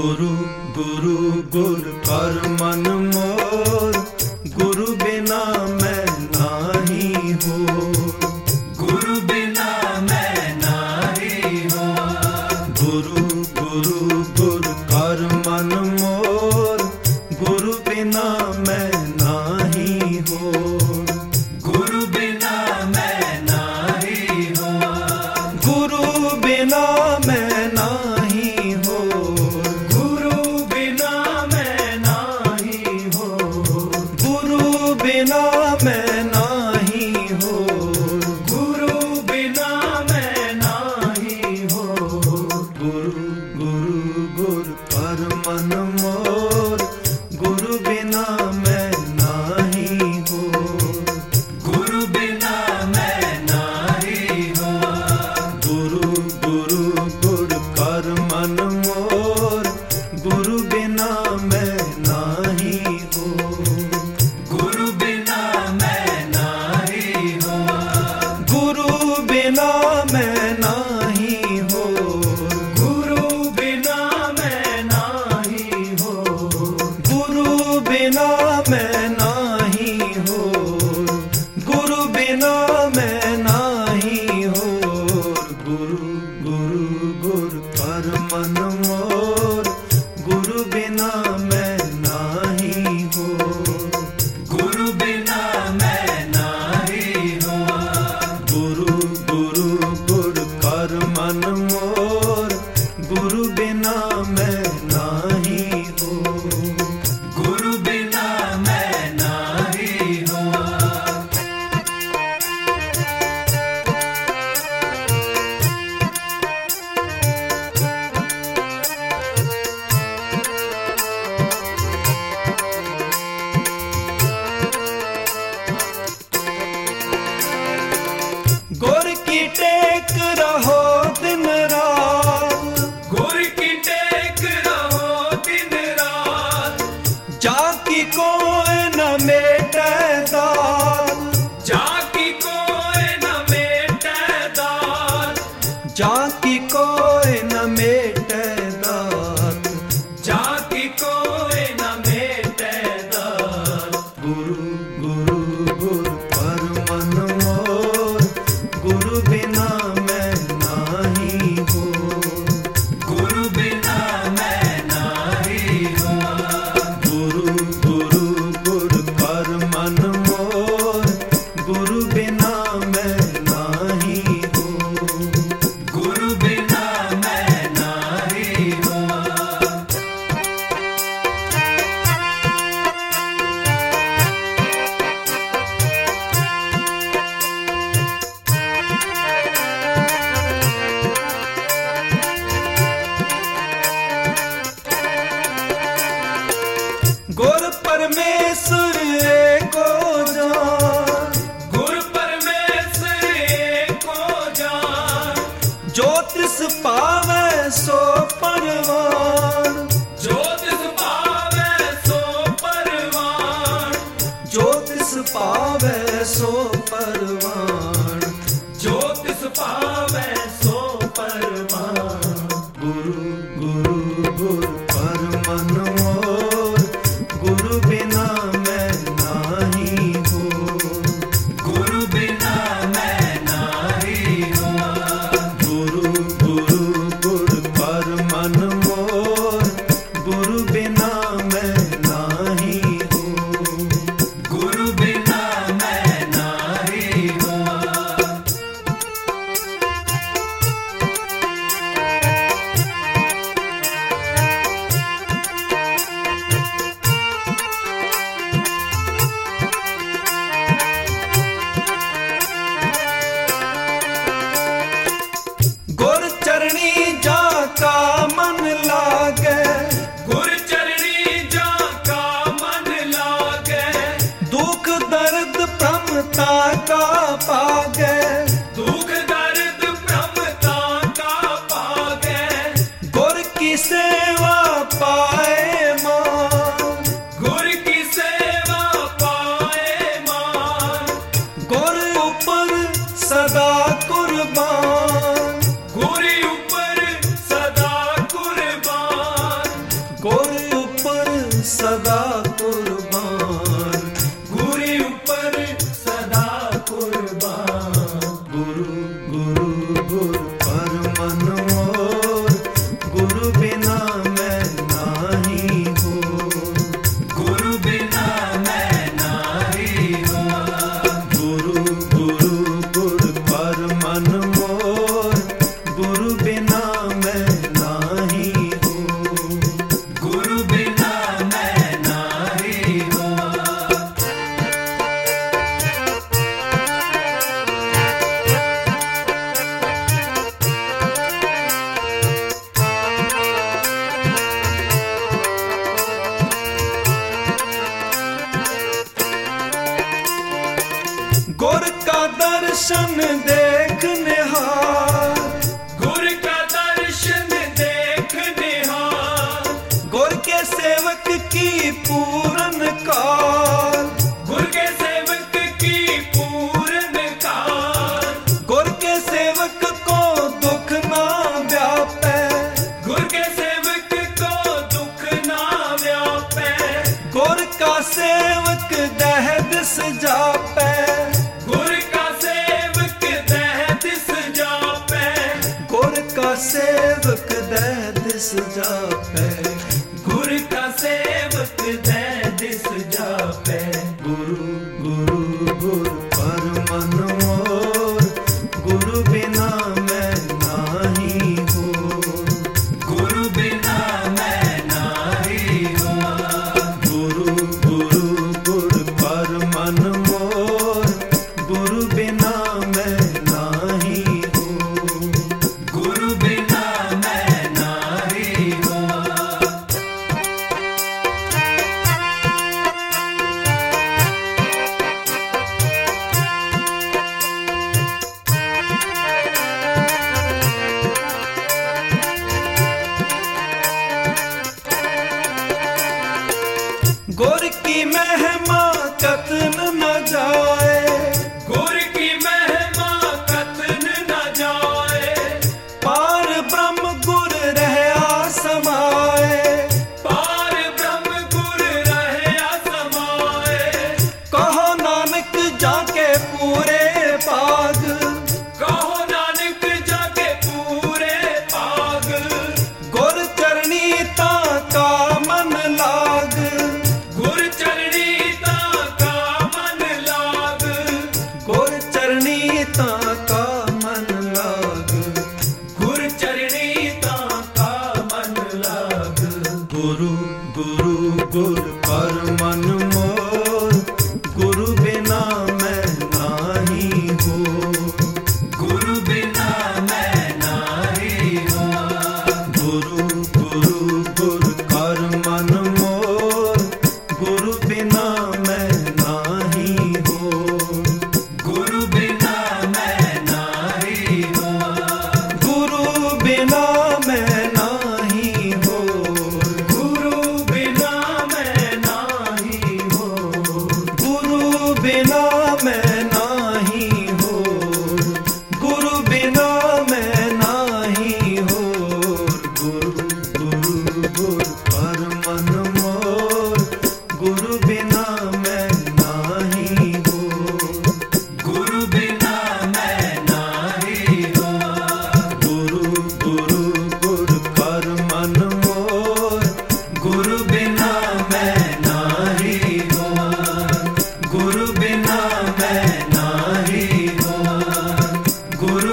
गुरु गुरु गुर कर मन मोर, गुरु बिना मैं नाही हो। गुरु बिना मैं नाही हो। गुरु गुरु गुर कर मन मोर, गुरु बिना मैं नाही हो। गुरु बिना मैं नाही हो। गुरु बिना मैं नाही हो। गुरु बिना मैं नाही हो। गुरु बिना मैं नाही हो। गुरु बिना मैं नाही हो। गुरु गुरु गुर पर मन मोर, गुरु बिना मैं नाही हो। गुरु बिना मैं नाही हो। गुरु गुरु गुर कर मन मोर, गुरु बिना मैं नाही हो। गुरु बिना मैं नाही हो। गुरु बिना मैं नाही हो। गुरु बिना मैं नाही हो। गुरु बिना मैं नाही हो। गुरु बिना मैं नाही हो। गुरु गुरु गुर पर मन मोर, गुरु बिना मैं नाही हो। गुरु बिना मैं नाही हो। गुरु गुरु गुर कर मन मोर, गुरु बिना मैं नाही हो। गुरु बिना मैं नाही हो। गुर की टेक रहो दिन रात, गुर की टेक रहो दिन रात। जाकी कोई न मेटे दात। जाकी कोई न मेटे दात। जाकी कोई न मेटे दात। जाकी कोई न मेटे दात। गुरु गुरु गुर पर मन मोर, गुरु बिना मैं नाही हो। गुरु बिना मैं नाही हो। गुरु गुरु गुर कर मन मोर, गुरु बिना मैं नाही हो। गुरु बिना मैं नाही हो। गुर परमेश्वर एको जान, गुर परमेश्वर एको जान। ज्योतिष पावे सो परवान। ज्योतिष पावे सो परवान। ज्योतिष पावे सो परवान। ज्योतिष पावे सो परवान। गुरु गुरु गुर पर मन मोर, गुरु बिना मैं नाही हो। गुरु बिना मैं नाही हो। गुरु गुरु गुर पर गुर पर मन मोर, गुरु बिना मैं नाही होर। गुरु बिना मैं नाही होर। गुरु गुरु गुर पर मन मोर, गुरु बिना मैं नाही होर। गुरु बिना मैं नाही होर। गुर का दर्शन देख निहार, गुर का दर्शन देख निहार। गुर के सेवक की पूरन कार। गुर के सेवक की पूर्ण कार। गुर के सेवक को दुख ना व्यापे, गुर के सेवक को दुख ना व्यापे। गुर का सेवक दह दिस जापे। गुर का सेवक दह दिस जापे। गुर का सेवक दह दिस जापे। गुर का सेवक दह दिस जापे। गुरु गुरु गुर पर मन मोर, गुरु बिना मैं नाही होर। गुरु बिना मैं नाही होर। गुरु गुरु गुर पर मन मोर, गुरु बिना मैं नाही होर। गुरु बिना मैं नाही होर। गुर की महिमा कतन न जाए, गुर की महिमा कतन न जाए। पार ब्रह्म गुर रहया समाए। पार ब्रह्म गुर रहया समाए। कहो नानक जाके पूरे पाग, कहो नानक जाके पूरे पाग। गुर चरणी ता का मन लाग। गुर चरणी ता का मन लाग। गुर चरणी ता का मन लाग। गुर चरणी ता का मन लाग। गुरु गुरु गुर पर मन मोर, गुरु बिना मैं नाही होर। गुरु बिना मैं नाही होर। गुरु गुरु गुर पर मन मोर, गुरु बिना मैं नाही होर। गुरु बिना मैं नाही होर। गुरु बिना मैं नाही होर। गुरु बिना मैं नाही होर। गुरु बिना मैं नाही होर। गुरु बिना मैं नाही होर। गुरु गुरु गुर पर मन मोर, गुरु बिना मैं नाही होर। गुरु बिना मैं नाही होर। गुरु गुरु गुर पर मन मोर, गुरु बिना मैं नाही होर। गुरु बिना मैं नाही होर। गुरु